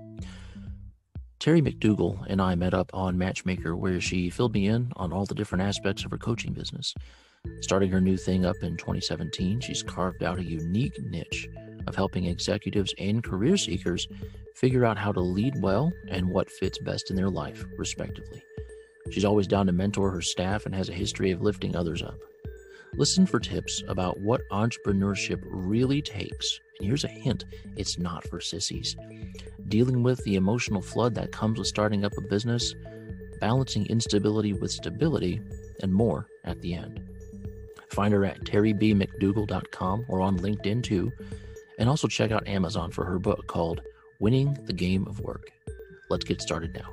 Terry McDougall and I met up on Matchmaker, where she filled me in on all the different aspects of her coaching business. Starting her new thing up in 2017, she's carved out a unique niche of helping executives and career seekers figure out how to lead well and what fits best in their life, respectively. She's always down to mentor her staff and has a history of lifting others up. Listen for tips about what entrepreneurship really takes. And here's a hint, it's not for sissies. Dealing with the emotional flood that comes with starting up a business, balancing instability with stability, and more at the end. Find her at terrybmcdougall.com or on LinkedIn too. And also check out Amazon for her book called Winning the Game of Work. Let's get started now.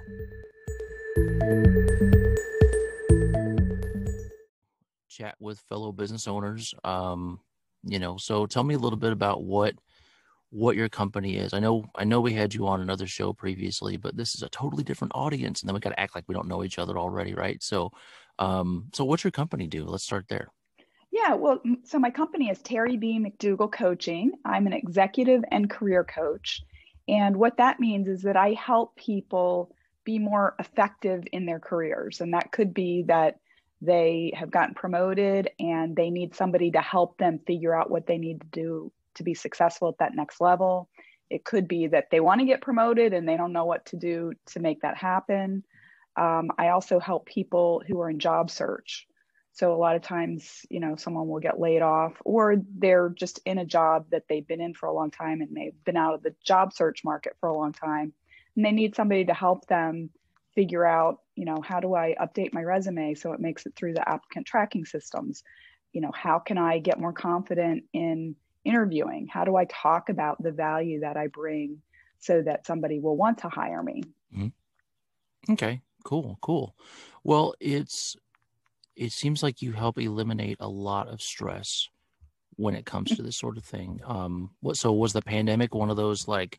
Chat with fellow business owners. So tell me a little bit about what your company is. I know we had you on another show previously, but this is a totally different audience, and then we got to act like we don't know each other already, right? So what's your company do? Let's start there. Yeah, well, so my company is Terry B. McDougall Coaching. I'm an executive and career coach. And what that means is that I help people be more effective in their careers. And that could be that they have gotten promoted and they need somebody to help them figure out what they need to do to be successful at that next level. It could be that they want to get promoted and they don't know what to do to make that happen. I also help people who are in job search. So a lot of times, someone will get laid off, or they're just in a job that they've been in for a long time and they've been out of the job search market for a long time. And they need somebody to help them figure out, how do I update my resume so it makes it through the applicant tracking systems? How can I get more confident in interviewing? How do I talk about the value that I bring so that somebody will want to hire me? Mm-hmm. Okay, cool. Well, it seems like you help eliminate a lot of stress when it comes to this sort of thing. So was the pandemic one of those like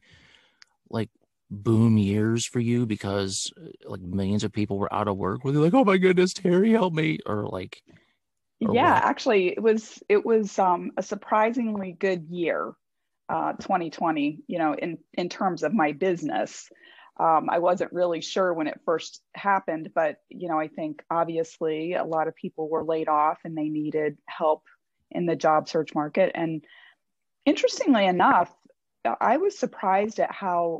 boom years for you because like millions of people were out of work? Were they like, oh my goodness, Terry, help me? Or yeah, what? actually it was a surprisingly good year, 2020, in terms of my business. I wasn't really sure when it first happened, but I think obviously a lot of people were laid off and they needed help in the job search market. And interestingly enough, I was surprised at how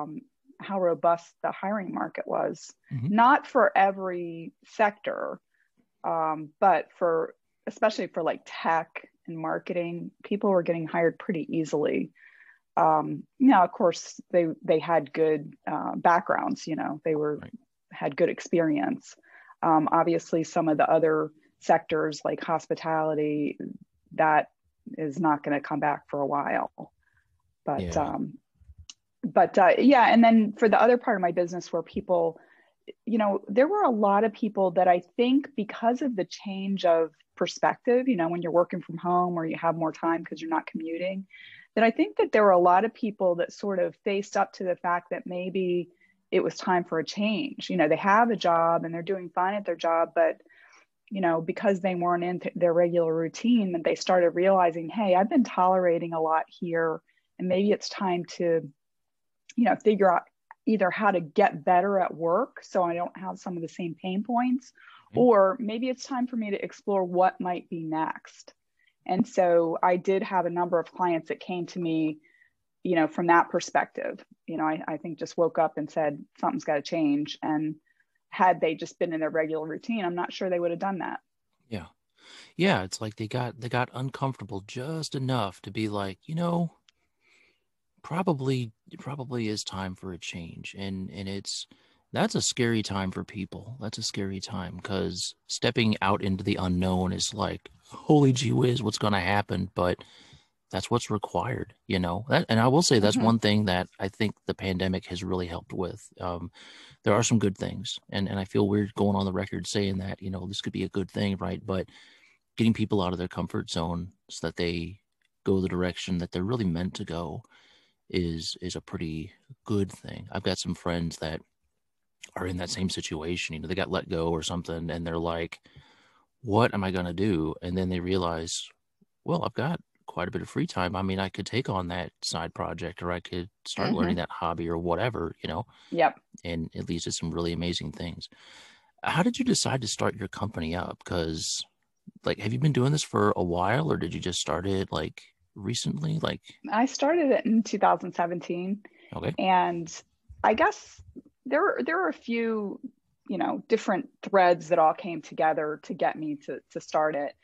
robust the hiring market was. Mm-hmm. Not for every sector, but especially for like tech and marketing, people were getting hired pretty easily. Of course, they had good backgrounds. They had good experience. Obviously, some of the other sectors like hospitality, that is not going to come back for a while. But yeah. And then for the other part of my business where people, there were a lot of people that I think because of the change of perspective, when you're working from home or you have more time because you're not commuting, that I think that there were a lot of people that sort of faced up to the fact that maybe it was time for a change. They have a job and they're doing fine at their job, but, because they weren't in their regular routine, and they started realizing, hey, I've been tolerating a lot here, and maybe it's time to, figure out either how to get better at work so I don't have some of the same pain points, or maybe it's time for me to explore what might be next. And so I did have a number of clients that came to me, from that perspective. I think just woke up and said, something's got to change. And had they just been in their regular routine, I'm not sure they would have done that. Yeah. Yeah. It's like they got uncomfortable just enough to be like, probably is time for a change. And that's a scary time for people. That's a scary time because stepping out into the unknown is like, holy gee whiz, what's going to happen? But that's what's required, and I will say that's one thing that I think the pandemic has really helped with. There are some good things, and I feel weird going on the record saying that, this could be a good thing, right? But getting people out of their comfort zone so that they go the direction that they're really meant to go is a pretty good thing. I've got some friends that are in that same situation. They got let go or something, and they're like, what am I going to do? And then they realize, well, I've got quite a bit of free time, I mean, I could take on that side project, or I could start Mm-hmm. learning that hobby or whatever, Yep. and it leads to some really amazing things. How did you decide to start your company up? Because, like, have you been doing this for a while, or did you just start it like recently? Like, I started it in 2017, okay. and I guess there were a few, different threads that all came together to get me to start it.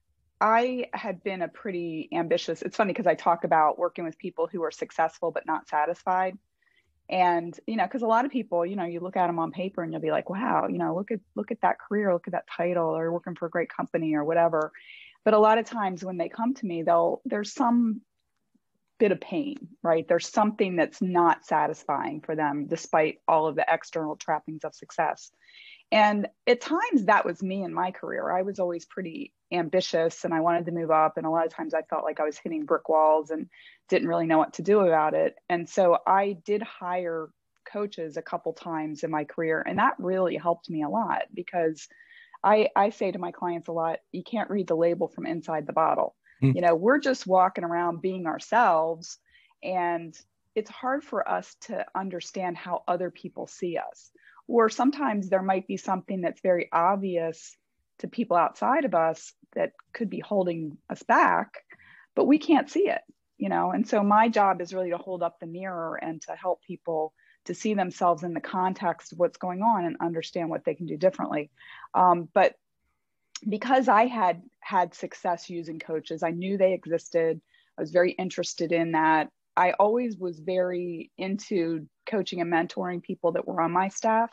I had been a pretty ambitious. It's funny because I talk about working with people who are successful but not satisfied. And, because a lot of people, you look at them on paper and you'll be like, wow, look at that career, look at that title, or working for a great company or whatever. But a lot of times when they come to me, there's some bit of pain, right? There's something that's not satisfying for them, despite all of the external trappings of success. And at times that was me in my career. I was always pretty ambitious and I wanted to move up. And a lot of times I felt like I was hitting brick walls and didn't really know what to do about it. And so I did hire coaches a couple times in my career. And that really helped me a lot because I say to my clients a lot, you can't read the label from inside the bottle. We're just walking around being ourselves. And it's hard for us to understand how other people see us. Or sometimes there might be something that's very obvious to people outside of us that could be holding us back, but we can't see it, And so my job is really to hold up the mirror and to help people to see themselves in the context of what's going on and understand what they can do differently. But because I had success using coaches, I knew they existed. I was very interested in that. I always was very into coaching and mentoring people that were on my staff.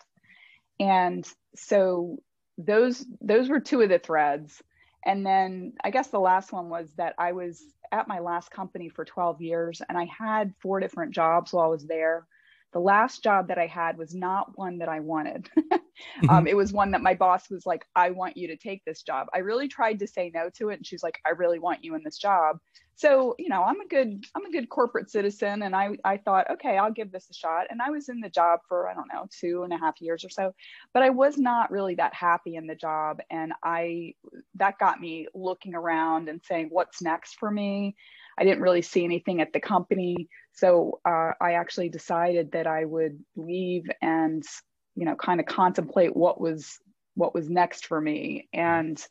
And so those were two of the threads. And then I guess the last one was that I was at my last company for 12 years and I had 4 different jobs while I was there. The last job that I had was not one that I wanted. It was one that my boss was like, I want you to take this job. I really tried to say no to it. And she's like, I really want you in this job. So, I'm a good corporate citizen. And I thought, okay, I'll give this a shot. And I was in the job for, I don't know, 2.5 years or so, but I was not really that happy in the job. And that got me looking around and saying, what's next for me? I didn't really see anything at the company. So I actually decided that I would leave and, kind of contemplate what was next for me. And,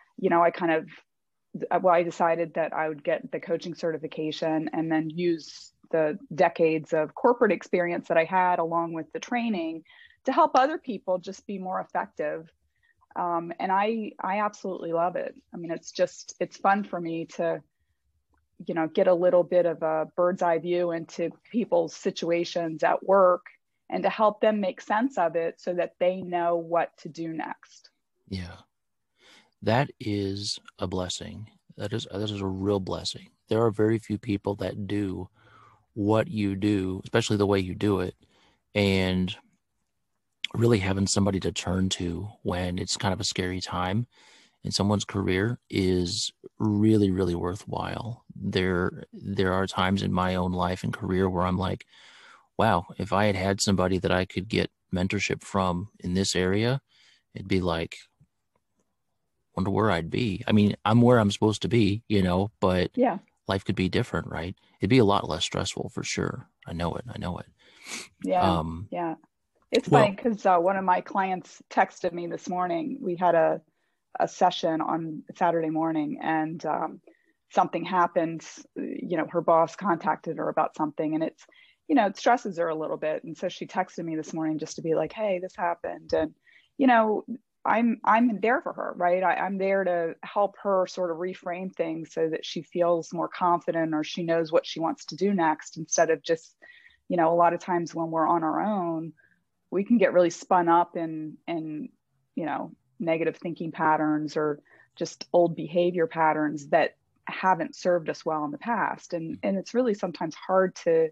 I decided that I would get the coaching certification and then use the decades of corporate experience that I had along with the training to help other people just be more effective. And I absolutely love it. I mean, it's fun for me to, get a little bit of a bird's eye view into people's situations at work and to help them make sense of it so that they know what to do next. Yeah. That is a blessing. That is a real blessing. There are very few people that do what you do, especially the way you do it, and really having somebody to turn to when it's kind of a scary time in someone's career is really, really worthwhile. There are times in my own life and career where I'm like, wow, if I had somebody that I could get mentorship from in this area, it'd be like, wonder where I'd be. I mean, I'm where I'm supposed to be, but yeah, life could be different, right? It'd be a lot less stressful for sure. I know it. Yeah. Yeah. It's funny because one of my clients texted me this morning. We had a session on Saturday morning and something happened. Her boss contacted her about something and it stresses her a little bit. And so she texted me this morning just to be like, hey, this happened. And, I'm there for her, right? I'm there to help her sort of reframe things so that she feels more confident or she knows what she wants to do next instead of just, a lot of times when we're on our own, we can get really spun up in negative thinking patterns or just old behavior patterns that haven't served us well in the past. And it's really sometimes hard to,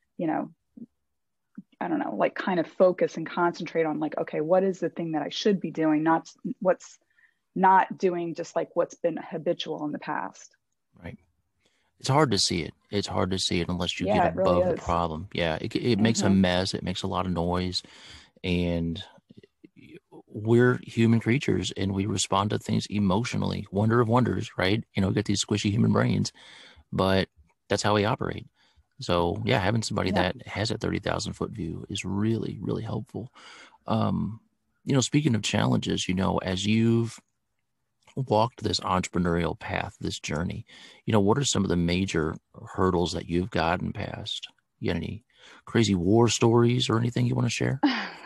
I don't know, like kind of focus and concentrate on like, okay, what is the thing that I should be doing? Not what's not doing just like what's been habitual in the past. Right. It's hard to see it. It's hard to see it unless you get really above the problem. Yeah. It makes a mess. It makes a lot of noise. And we're human creatures and we respond to things emotionally. Wonder of wonders, right? Get these squishy human brains. but that's how we operate. So yeah, having somebody Yeah. that has a 30,000 foot view is really, really helpful. Um, Speaking of challenges, as you've walked this entrepreneurial path, this journey, what are some of the major hurdles that you've gotten past? You got any crazy war stories or anything you want to share?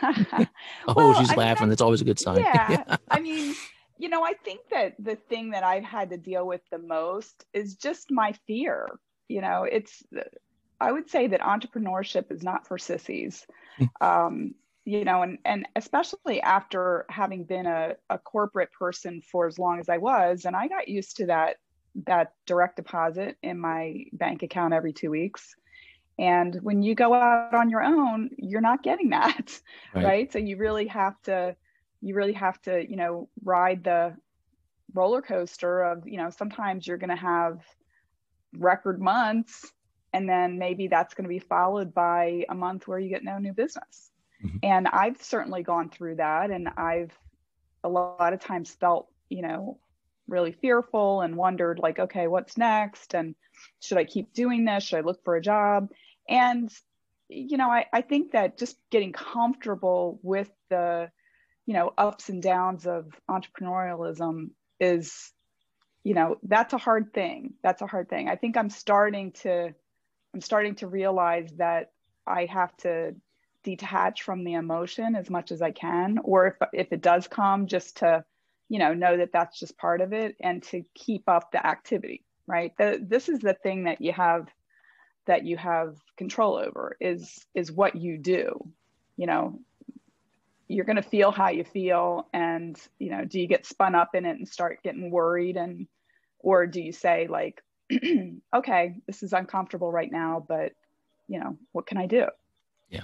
Oh, Well, she's I mean, laughing. That's always a good sign. yeah. Yeah. I mean, I think that the thing that I've had to deal with the most is just my fear. It's, I would say that entrepreneurship is not for sissies. Um, and especially after having been a corporate person for as long as I was, and I got used to that direct deposit in my bank account every 2 weeks. And when you go out on your own, you're not getting that, Right. right? So you really have to, ride the roller coaster of, sometimes you're going to have record months, and then maybe that's going to be followed by a month where you get no new business. Mhm. And I've certainly gone through that, and I've a lot of times felt, really fearful and wondered, like, okay, what's next? And should I keep doing this? Should I look for a job? And, I think that just getting comfortable with the, ups and downs of entrepreneurialism is, that's a hard thing. That's a hard thing. I think I'm starting to realize that I have to detach from the emotion as much as I can, or if it does come, just to, know that that's just part of it, and to keep up the activity, right? This is the thing that you have control over, is what you do. You know, you're going to feel how you feel, and do you get spun up in it and start getting worried, or do you say, like, okay, this is uncomfortable right now, but what can I do? Yeah.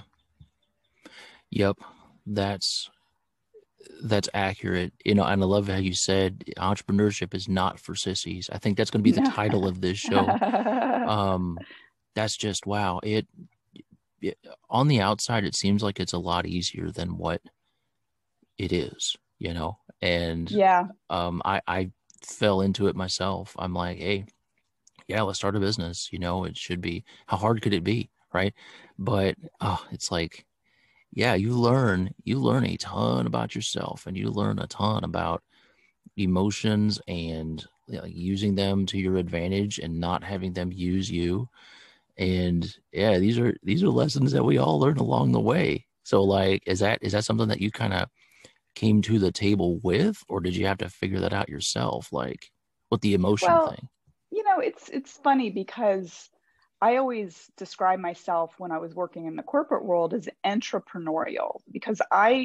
Yep. That's that's accurate. And I love how you said entrepreneurship is not for sissies. I think that's going to be the title of this show. Um, that's just wow. It on the outside, it seems like it's a lot easier than what it is, And Yeah. I fell into it myself. I'm like, hey, yeah, let's start a business. It should be. How hard could it be, right? But it's like, yeah, you learn a ton about yourself, and you learn a ton about emotions, and using them to your advantage and not having them use you. And yeah, these are lessons that we all learn along the way. So like, is that something that you kind of came to the table with, or did you have to figure that out yourself, like with the emotion Well, thing? it's funny because I always describe myself when I was working in the corporate world as entrepreneurial, because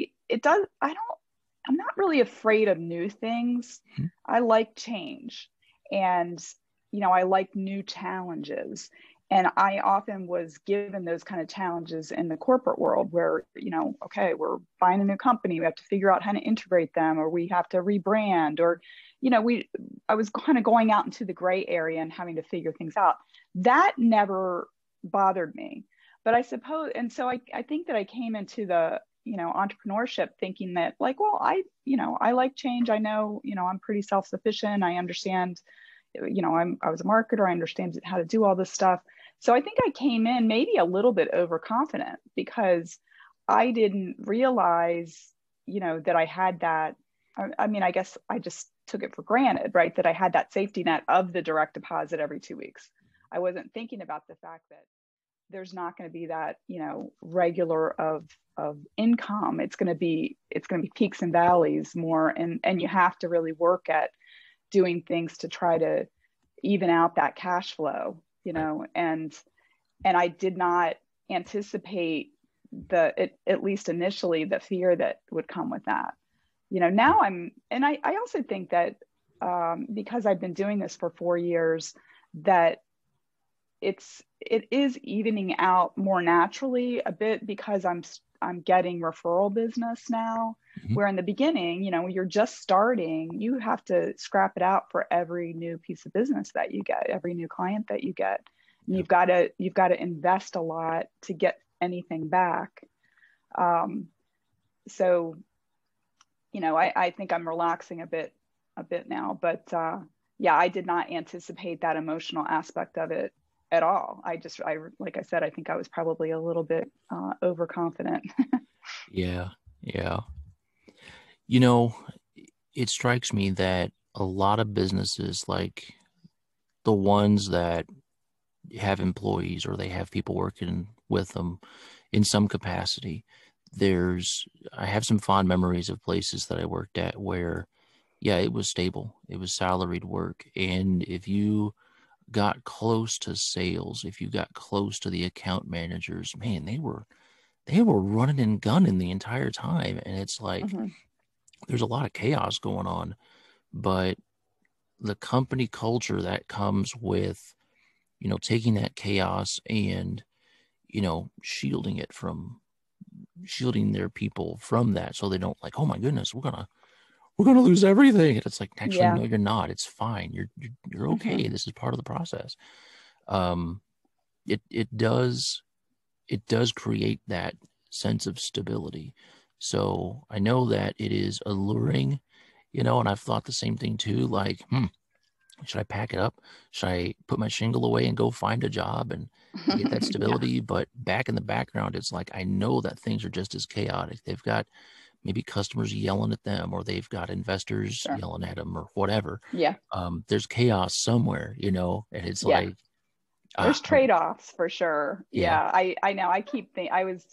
I'm not really afraid of new things. Mhm. I like change, and I like new challenges. And I often was given those kind of challenges in the corporate world where, okay, we're buying a new company, we have to figure out how to integrate them, or we have to rebrand, or, I was kind of going out into the gray area and having to figure things out. That never bothered me. But I suppose, and so I think that I came into the, entrepreneurship thinking that, like, well, I like change. I know, I'm pretty self-sufficient. I understand, I was a marketer. I understand how to do all this stuff. So I think I came in maybe a little bit overconfident, because I didn't realize, that I had that. I mean, I guess I just took it for granted, right? That I had that safety net of the direct deposit every 2 weeks. I wasn't thinking about the fact that there's not going to be that, regular of income. It's going to be peaks and valleys more, and you have to really work at doing things to try to even out that cash flow, Right. and I did not anticipate at least initially, the fear that would come with that. Now and I also think that, because I've been doing this for 4 years, that it is evening out more naturally a bit, because I'm getting referral business now, Mhm. where in the beginning, when you're just starting, you have to scrap it out for every new piece of business that you get, every new client that you get. And Yeah. you've got to invest a lot to get anything back. So, I think I'm relaxing a bit now, but yeah, I did not anticipate that emotional aspect of it at all. Like I said, I think I was probably a little bit overconfident. Yeah. Yeah. You know, it strikes me that a lot of businesses, like the ones that have employees or they have people working with them in some capacity, I have some fond memories of places that I worked at where, yeah, it was stable. It was salaried work. And if you got close to sales, if you got close to the account managers, man, they were running and gunning the entire time. And it's like, Mm-hmm. there's a lot of chaos going on, but the company culture that comes with, taking that chaos and, shielding their people from that, so they don't like, oh my goodness, we're gonna lose everything. And it's like, actually, Yeah. no, you're not. It's fine. You're Mm-hmm. okay. This is part of the process. Um, it does create that sense of stability. So I know that it is alluring, and I've thought the same thing too. Like, should I pack it up? Should I put my shingle away and go find a job and get that Yeah. stability? But back in the background, it's like, I know that things are just as chaotic. They've got maybe customers yelling at them, or they've got investors Sure. yelling at them, or whatever. Yeah. There's chaos somewhere, and it's Yeah. like, There's I, trade-offs for sure. yeah, Yeah. I know. I was,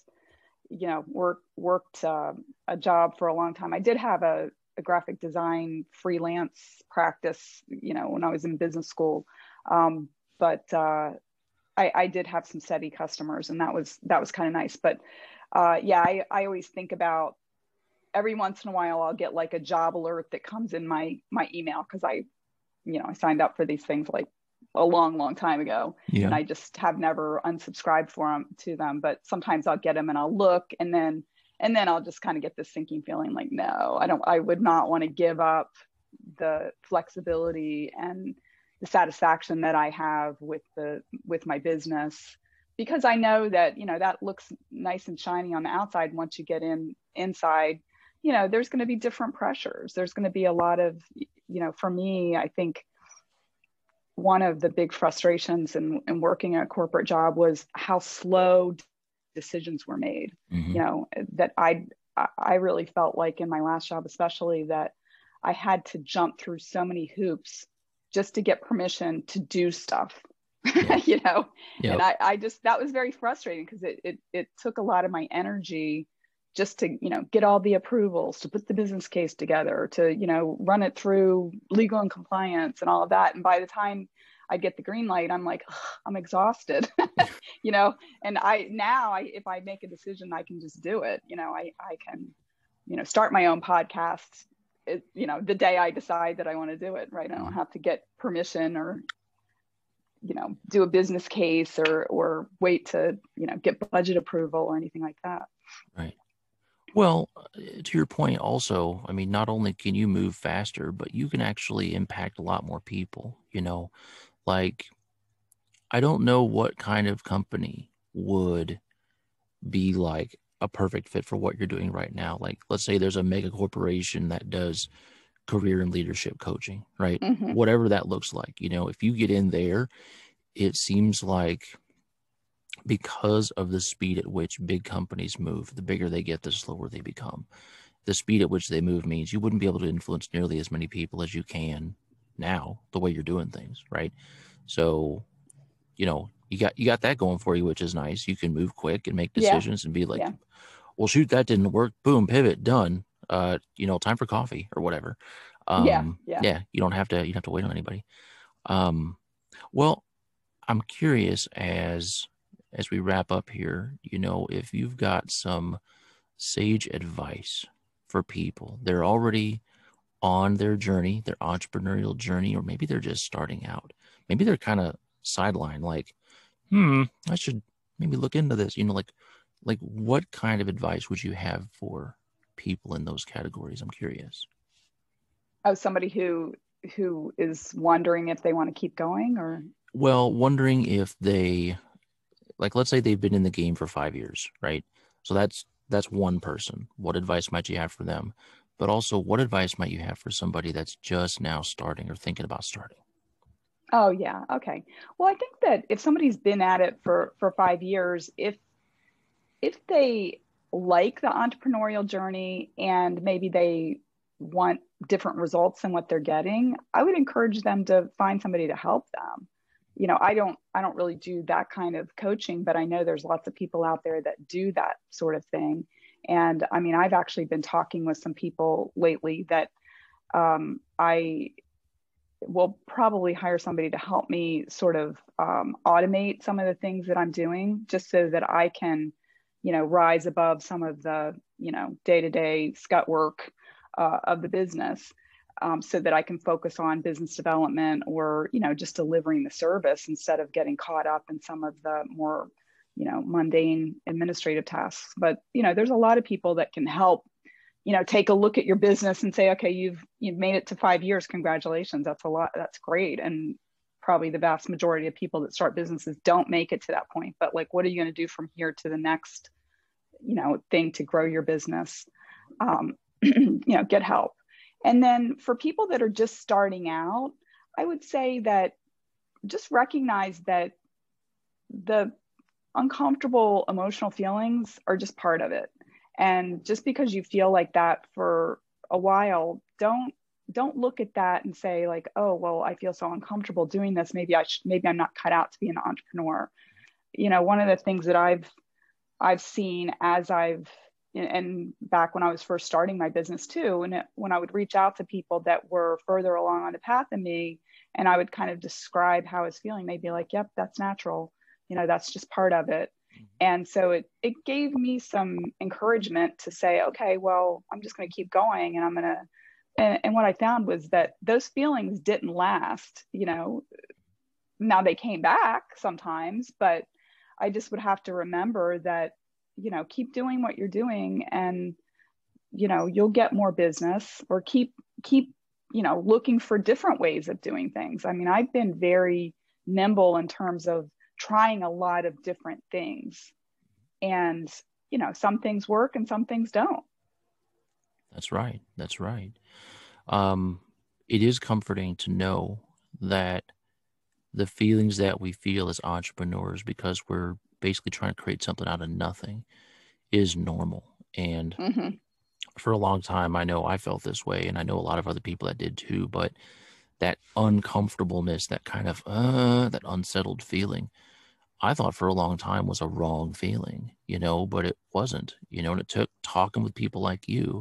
worked a job for a long time. I did have a graphic design freelance practice, when I was in business school. But I did have some steady customers, and that was kind of nice. But yeah, I always think about, every once in a while I'll get like a job alert that comes in my email, because I signed up for these things like a long time ago, and yeah, I just have never unsubscribed to them. But sometimes I'll get them and I'll look, and then I'll just kind of get this sinking feeling like, no, I would not want to give up the flexibility and the satisfaction that I have with my business, because I know that, that looks nice and shiny on the outside. Once you get inside, there's going to be different pressures. There's going to be a lot of, for me, I think one of the big frustrations in working a corporate job was how slow decisions were made. hmm That I really felt like in my last job, especially, that I had to jump through so many hoops just to get permission to do stuff. yeah, you know yeah, and I just, that was very frustrating, because it took a lot of my energy just to get all the approvals, to put the business case together, to run it through legal and compliance and all of that. And by the time I get the green light, I'm like, I'm exhausted. And if I make a decision, I can just do it. I can start my own podcast, the day I decide that I want to do it. Right, I don't have to get permission, or do a business case, or wait to get budget approval or anything like that. right. Well, to your point also, I mean, not only can you move faster, but you can actually impact a lot more people, like, I don't know what kind of company would be like a perfect fit for what you're doing right now. Like, let's say there's a mega corporation that does career and leadership coaching, right? Mm-hmm. Whatever that looks like, if you get in there, it seems like, because of the speed at which big companies move, the bigger they get, the slower they become. The speed at which they move means you wouldn't be able to influence nearly as many people as you can now, the way you're doing things, right? So, you got that going for you, which is nice. You can move quick and make Yeah. decisions and be like, Yeah. well, shoot, that didn't work. Boom, pivot, done. Time for coffee or whatever. Yeah. Yeah. Yeah, you don't have to wait on anybody. Um, well, I'm curious, as we wrap up here, if you've got some sage advice for people. They're already on their journey, their entrepreneurial journey, or maybe they're just starting out. Maybe they're kind of sidelined, like, I should maybe look into this. Like what kind of advice would you have for people in those categories? I'm curious. Oh, somebody who is wondering if they want to keep going, or Well, wondering if they, like, let's say they've been in the game for 5 years, right? So that's one person. What advice might you have for them? But also, what advice might you have for somebody that's just now starting or thinking about starting? Oh yeah. Okay. Well, I think that if somebody's been at it for 5 years, if they like the entrepreneurial journey and maybe they want different results than what they're getting, I would encourage them to find somebody to help them. I don't really do that kind of coaching, but I know there's lots of people out there that do that sort of thing. And I mean, I've actually been talking with some people lately that I will probably hire somebody to help me sort of automate some of the things that I'm doing just so that I can, rise above some of the, day-to-day scut work of the business, so that I can focus on business development or, just delivering the service instead of getting caught up in some of the more, mundane administrative tasks. But, there's a lot of people that can help, take a look at your business and say, okay, you've made it to 5 years. Congratulations. That's a lot. That's great. And probably the vast majority of people that start businesses don't make it to that point. But like, what are you going to do from here to the next, thing to grow your business? Get help. And then for people that are just starting out, I would say that just recognize that the uncomfortable emotional feelings are just part of it. And just because you feel like that for a while, don't look at that and say like, oh, well, I feel so uncomfortable doing this. Maybe I'm not cut out to be an entrepreneur. One of the things that I've seen as and back when I was first starting my business too, and when I would reach out to people that were further along on the path than me, and I would kind of describe how I was feeling, they'd be like, yep, that's natural. That's just part of it. And so it gave me some encouragement to say, okay, well, I'm just going to keep going, and I'm going to, and what I found was that those feelings didn't last. Now they came back sometimes, but I just would have to remember that, keep doing what you're doing, and, you'll get more business, or keep, looking for different ways of doing things. I mean, I've been very nimble in terms of trying a lot of different things, and, some things work and some things don't. That's right. That's right. It is comforting to know that the feelings that we feel as entrepreneurs, because we're basically trying to create something out of nothing, is normal. And Mm-hmm. for a long time, I know I felt this way, and I know a lot of other people that did too. But that uncomfortableness, that kind of that unsettled feeling, I thought for a long time was a wrong feeling, but it wasn't, and it took talking with people like you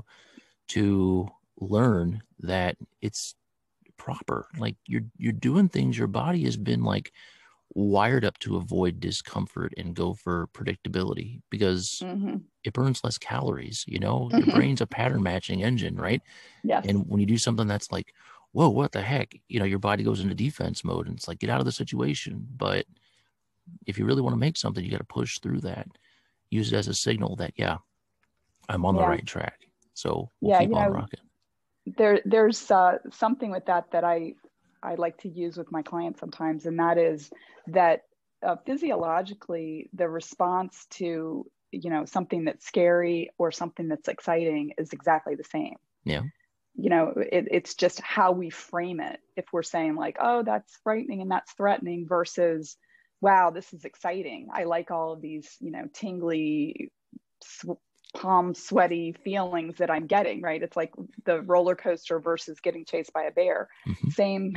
to learn that it's proper. Like you're doing things, your body has been like wired up to avoid discomfort and go for predictability because Mm-hmm. it burns less calories. Your brain's a pattern matching engine, right? Yes. And when you do something that's like, whoa, what the heck, your body goes into defense mode, and it's like, get out of the situation. But if you really want to make something, you got to push through that, use it as a signal that, yeah, I'm on the Yeah. right track. So we'll Yeah. keep on rocking. There's something with that I like to use with my clients sometimes, and that is that physiologically, the response to, something that's scary or something that's exciting is exactly the same. Yeah. It's just how we frame it. If we're saying like, oh, that's frightening and that's threatening, versus, wow, this is exciting. I like all of these, tingly, palm sweaty feelings that I'm getting, right? It's like the roller coaster versus getting chased by a bear. Mm-hmm.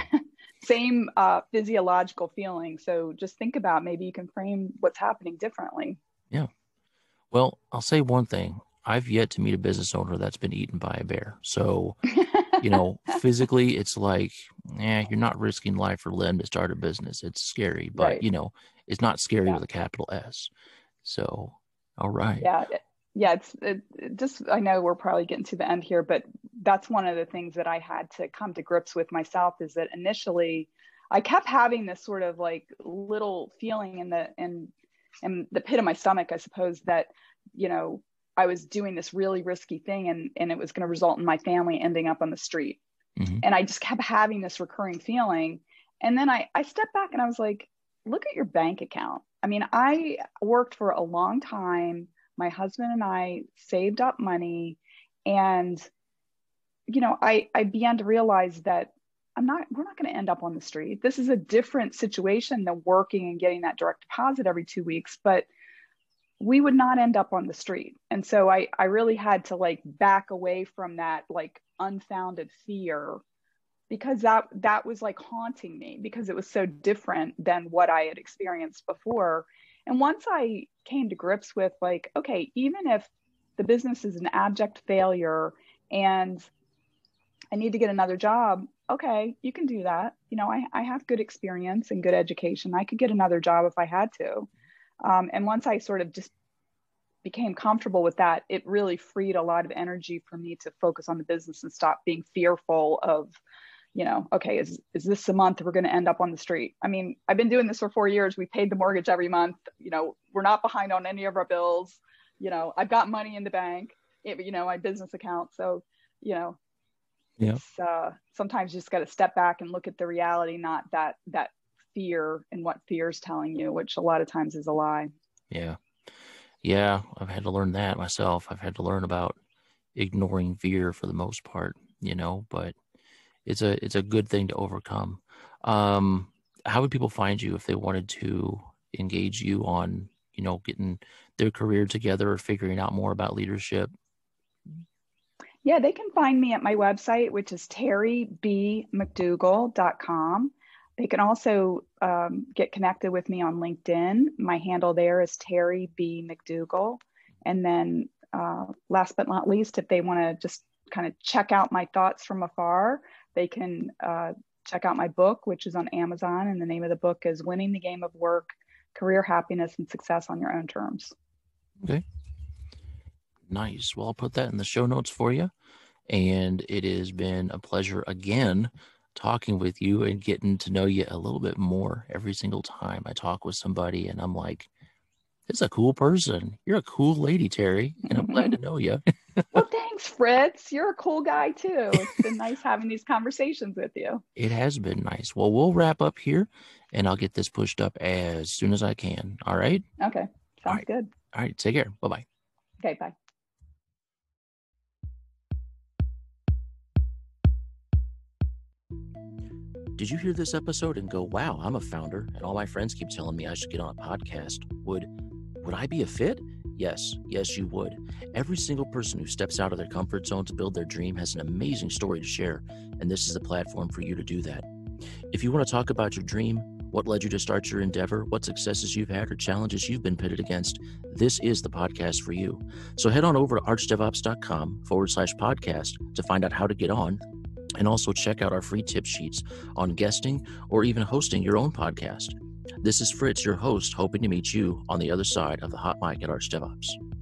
Same physiological feeling. So just think about, maybe you can frame what's happening differently. Yeah. Well, I'll say one thing. I've yet to meet a business owner that's been eaten by a bear. So, physically, it's like, you're not risking life or limb to start a business. It's scary, but, Right. it's not scary Yeah. with a capital S. So, all right. Yeah. Yeah. It just, I know we're probably getting to the end here, but that's one of the things that I had to come to grips with myself, is that initially I kept having this sort of like little feeling in the pit of my stomach, I suppose, that, I was doing this really risky thing, and it was going to result in my family ending up on the street. Mm-hmm. And I just kept having this recurring feeling. And then I stepped back and I was like, look at your bank account. I mean, I worked for a long time. My husband and I saved up money, and, I began to realize that we're not going to end up on the street. This is a different situation than working and getting that direct deposit every 2 weeks, but we would not end up on the street. And so I really had to like back away from that like unfounded fear, because that was like haunting me because it was so different than what I had experienced before. And once I came to grips with like, okay, even if the business is an abject failure and I need to get another job, okay, you can do that. You know, I have good experience and good education. I could get another job if I had to. And once I sort of just became comfortable with that, it really freed a lot of energy for me to focus on the business and stop being fearful of, you know, okay, is this a month we're going to end up on the street? I mean, I've been doing this for 4 years. We paid the mortgage every month. You know, we're not behind on any of our bills. You know, I've got money in the bank, you know, my business account. So, you know, it's sometimes you just got to step back and look at the reality, not that fear and what fear is telling you, which a lot of times is a lie. Yeah, I've had to learn that myself. I've had to learn about ignoring fear for the most part, you know, but it's a good thing to overcome. How would people find you if they wanted to engage you on, you know, getting their career together or figuring out more about leadership? Yeah, they can find me at my website, which is terrybmcdougall.com. They can also get connected with me on LinkedIn. My handle there is Terry B. McDougall. And then last but not least, if they want to just kind of check out my thoughts from afar, they can check out my book, which is on Amazon. And the name of the book is Winning the Game of Work, Career Happiness and Success on Your Own Terms. Okay. Nice. Well, I'll put that in the show notes for you. And it has been a pleasure again talking with you and getting to know you a little bit more every single time I talk with somebody. And I'm like, this is a cool person. You're a cool lady, Terry. And I'm glad to know you. Well, thanks, Fritz. You're a cool guy too. It's been nice having these conversations with you. It has been nice. Well, we'll wrap up here and I'll get this pushed up as soon as I can. All right. Okay. Sounds good. All right. Take care. Bye-bye. Okay. Bye. Did you hear this episode and go, wow, I'm a founder and all my friends keep telling me I should get on a podcast? Would I be a fit? Yes, you would. Every single person who steps out of their comfort zone to build their dream has an amazing story to share, and this is the platform for you to do that. If you want to talk about your dream, what led you to start your endeavor, what successes you've had or challenges you've been pitted against, this is the podcast for you. So head on over to archdevops.com/podcast to find out how to get on. And also check out our free tip sheets on guesting or even hosting your own podcast. This is Fritz, your host, hoping to meet you on the other side of the hot mic at Arch DevOps.